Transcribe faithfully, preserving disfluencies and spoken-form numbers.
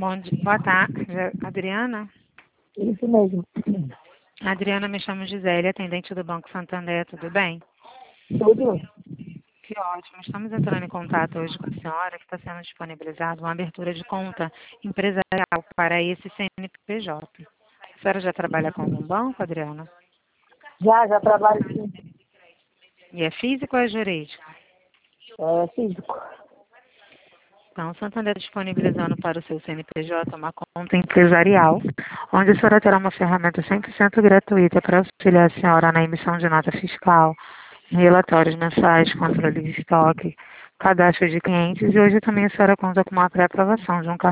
Bom dia, boa tarde, Adriana. Isso mesmo. Adriana, me chamo Gisele, atendente do Banco Santander, tudo bem? Tudo? Que ótimo. Estamos entrando em contato hoje com a senhora que está sendo disponibilizada uma abertura de conta empresarial para esse C N P J. A senhora já trabalha com algum banco, Adriana? Já, já trabalho sim. E é físico ou é jurídico? É físico. Então, o Santander está disponibilizando para o seu C N P J uma conta empresarial, onde a senhora terá uma ferramenta cem por cento gratuita para auxiliar a senhora na emissão de nota fiscal, relatórios mensais, controle de estoque, cadastro de clientes, e hoje também a senhora conta com uma pré-aprovação de um cartão